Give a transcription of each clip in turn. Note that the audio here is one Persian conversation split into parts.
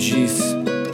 چیست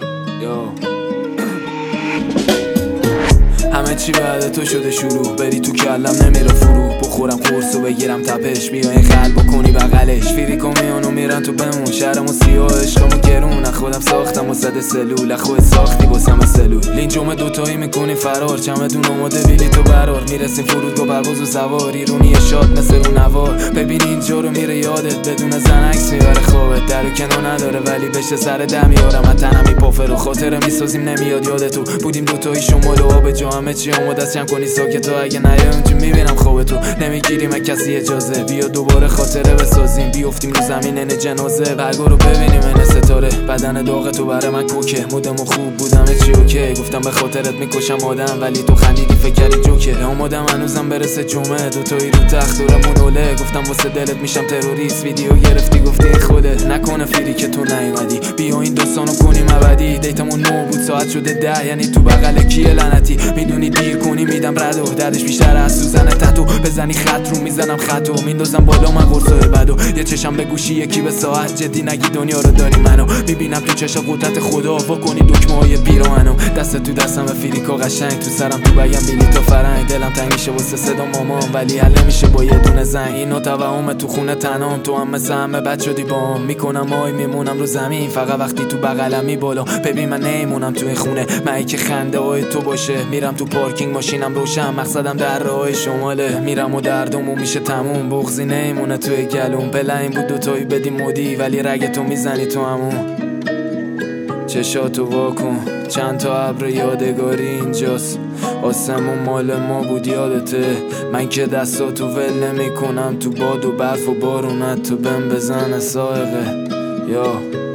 همه چی بعد تو شده شروع، بری تو کلم نمیره فرو، بخورم قرص و بگیرم تپش، بیای قلب کنی بغلش، فیری کمیونو میرن تو بمون، شهرمو سیاه عشقمو گرون، خودم ساختم و صد سلول، خود ساختی باسم سلول، لینجوم دوتایی میکنی فرار، چمدون اومده بیلی تو برار، میرسیم فرودگاه پرواز و سوار، ایرونی شاد مثل رو نوار، ببین اینجا رو میره یادت، بدون زن عکس میبره خوابت، در و کنار نداره ولی بشه سر دم میارم، تنم میپافه رو خاطره میسازیم نمیاد یادتو، بودیم دوتایی شمال و آب جا، همه چی آماده است جمع کنی ساکتو، اگه نیای اونجا میبینم خوابتو، نمیگیریم از کسی اجازه، بیا دوباره خاطره بسازیم، بیافتیم رو زمین این جنازه، برگا رو ببینیم این ستاره، بدن داغ تو برای من کوکه، مودمو خوب بودم چی اوکی، گفتم به خاطرت میکشم آدم، ولی تو خندیدی فکر کردی جوکه، اومدم هنوزم برسه جمعه، دوتایی رو تخت دورمون اوله، گفتم واسه دلت میشم تروریست، ویدیو گرفتی گفتی خودت، نکنه فیری که تو نیومدی، بیا این داستانو کنیم ابدی، دیتمون 9 بود ساعت شده 10، یعنی تو بغل کیه لعنتی، میدونی دیر کنی میدم ردو، دردش بیشتر از سوزن تتو، بزنی خط رو میزنم خطو، میندازم بالا من قرصای بدو، یه چشم به گوشی یکی به ساعت، جدی نگی دنیا رو داری منو، میبینم تو چشم قدرت خدا، وا کنی دکمه های پیراهنو، دست تو دستم فیلیکا قشنگ، تو سرم تو بگم بیلی تا فرنگ، دلم تنگ میشه واسه صدا مامان، ولی حل نمیشه با یه دونه زنگ، اینو توهم تو خونه تنام، تو هم مثل همه بد شدی بام، میکنم آی میمونم رو زمین، فقط وقتی تو بغلمی بالا، ببین من نمیمونم تو این خونه، من که خنده های تو باشه، میرم تو پارکینگ ماشینم روشن، مقصدم در راه شماله، میرم و دردمو میشه تموم، بغضی نمیمونه توی گلوم، بلعین بود دوتایی بدی مودی، ولی رگ تو میزنی تو همون، چشاتو واکن، چند تا ابر یادگاری اینجاست، آسمون مال ما بود یادته، من که دستاتو ول نمی کنم، تو باد و برف و بارونت تو بهم بزنه سائقه